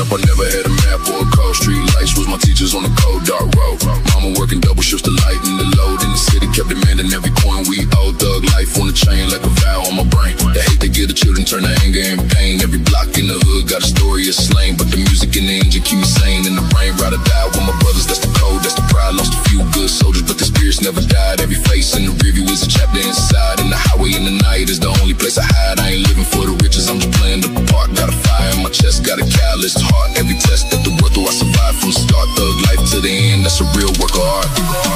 up, I never had a map or a code. Street lights was my teachers on the cold, dark road. Mama working double shifts to lighten the load. In the city, kept demanding every coin we owe. Thug life on the chain like a vow on my brain. The hate they give the children turn to anger and pain. Every block in the hood got a story of slain, but the music and the engine keep me sane. In the rain, ride or die with my brothers, that's the code, that's the pride. Lost a few good soldiers, but the spirits never died. Every face in the rearview is a chapter inside. And the highway in the night is the only place I hide. I ain't living for the riches, I'm just playing the part. Got a fire in my chest, got a calloused heart. Every test that the world through, I survived from the start. Thug life to the end, that's a real work of art.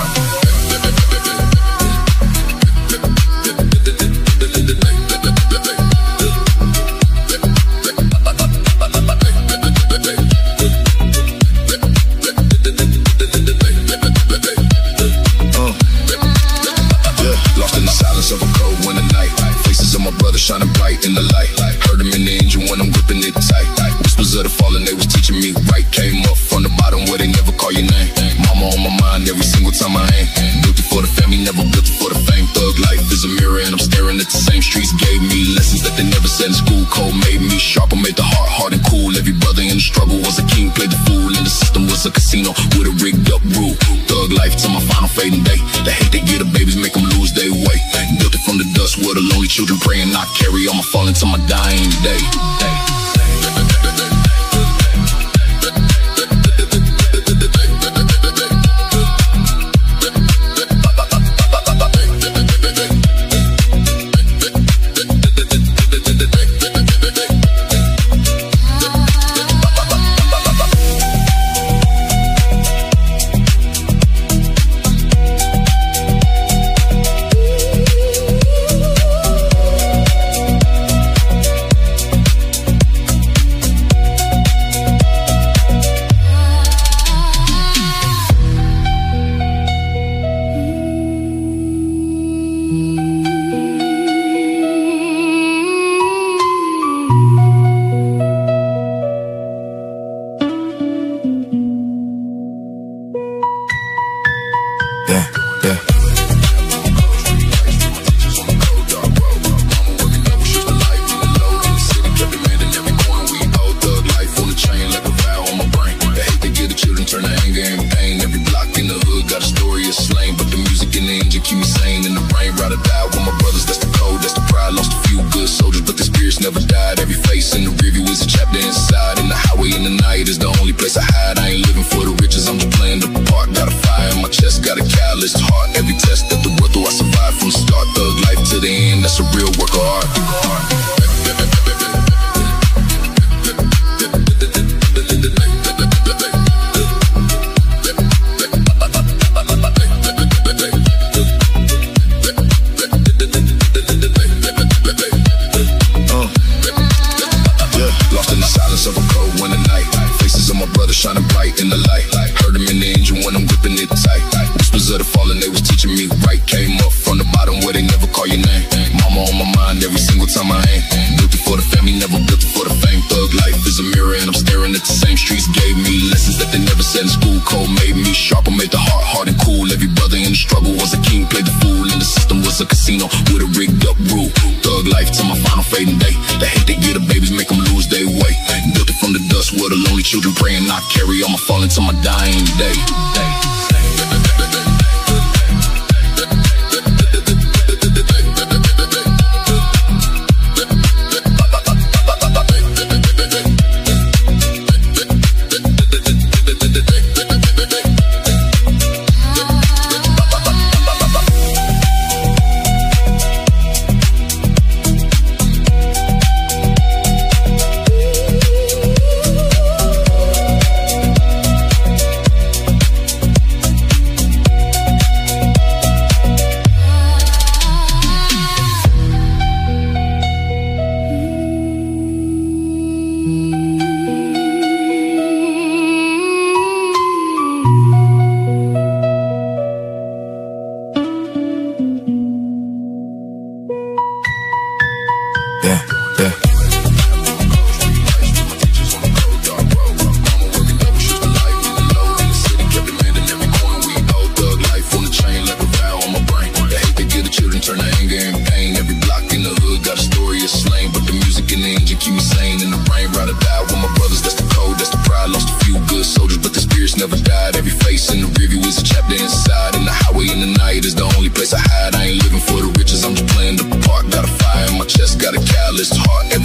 Shining bright in the light. Heard them in the engine when I'm gripping it tight. Whispers of the fallen, they was teaching me right. Came up from the bottom where they never call your name. Mama on my mind every single time I aim. Built it for the family, never built it for the fame. Thug life is a mirror and I'm staring at the same streets. Gave me lessons that they never said in school. Cold made me sharper, made the heart hard and cool. Every brother in the struggle was a king, played the fool. And the system was a casino with a rigged up rule. Thug life till my final fading day. The hate they give the babies make them lose their way. Built it from the dust where the lonely children pray and I carry on my falling to my dying day. Children praying, I carry on my falling to my dying day. catalyst, heart